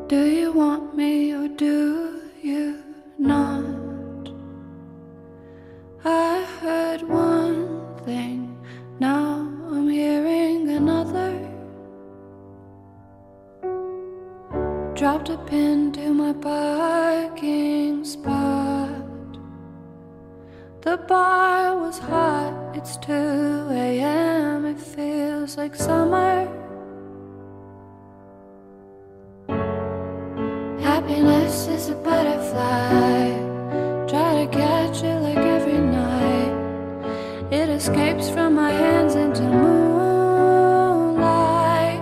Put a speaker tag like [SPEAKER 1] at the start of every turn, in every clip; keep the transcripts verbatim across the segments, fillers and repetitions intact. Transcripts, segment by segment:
[SPEAKER 1] Do you want me or do you not? I heard one thing, now I'm hearing another. Dropped a pin to my parking spot. The bar was hot, it's two a m, it feels like summer. Happiness is a butterfly, try to catch it like every night. It escapes from my hands into moonlight.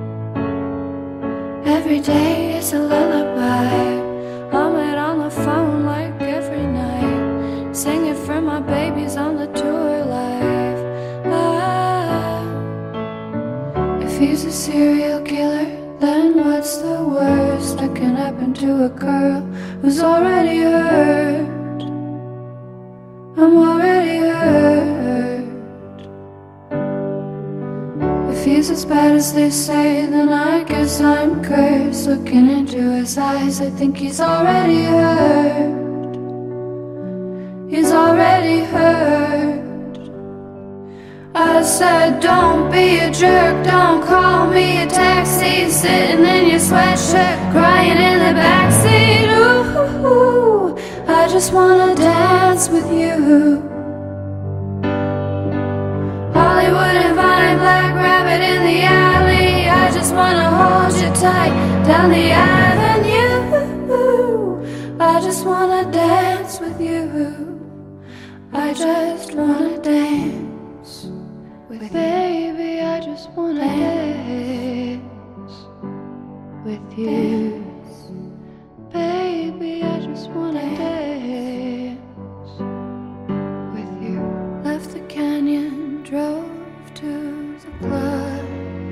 [SPEAKER 1] Every day is a lullaby, hum it on the phone like every night. Sing it for my babies on the tour life. Ah, if he's a serial killer, then what's the worst that can happen to a girl who's already hurt? I'm already hurt. If he's as bad as they say, then I guess I'm cursed. Looking into his eyes, I think he's already hurt. He's already hurt. I said, don't be a jerk, don't call me a taxi. Sitting in your sweatshirt, crying in the backseat. Ooh, I just wanna dance with you. Hollywood and Vine, Black Rabbit in the alley. I just wanna hold you tight down the avenue. I just wanna dance with you. I just wanna dance with baby, I just wanna dance with you. Baby, I just wanna dance with you. Left the canyon, drove to the club.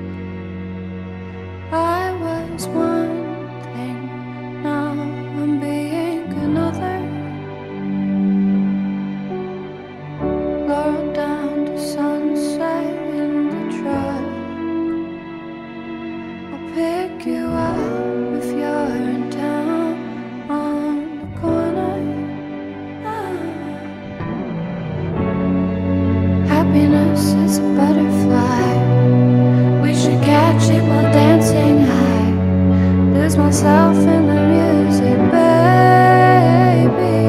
[SPEAKER 1] I was one thing, now I'm being another. Laurel down to sunset in the truck. I'll pick you up if you're in town on the corner. Ah. Happiness is a butterfly, we should catch it while dancing high. Lose myself in the music, baby.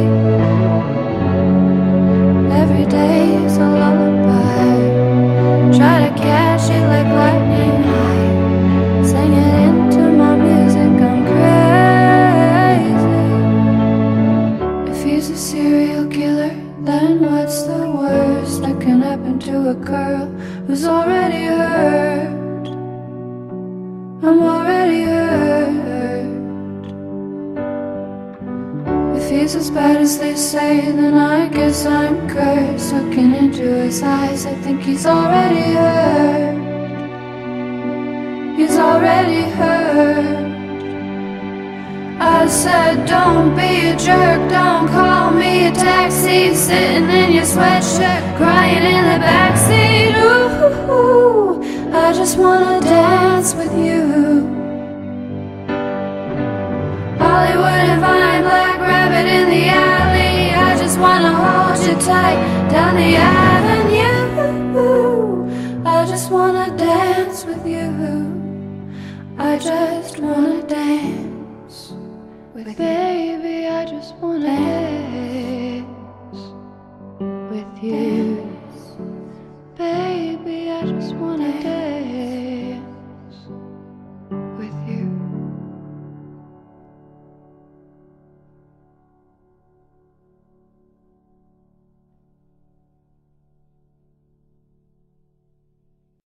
[SPEAKER 1] Every day is a lullaby, try to catch it like lightning high. Sing it into my music, I'm crazy. If he's a serial killer, then what's the worst that can happen to a girl who's already hurt? I'm already hurt. If he's as bad as they say, then I guess I'm cursed. Looking into his eyes, I think he's already hurt. He's already hurt. I said, don't be a jerk, don't call me a taxi. Sitting in your sweatshirt, crying in the backseat. Ooh, I just wanna dance with you. Hollywood and Vine, Black Rabbit in the alley. I just wanna hold you tight down the avenue. I just wanna dance with you. I just wanna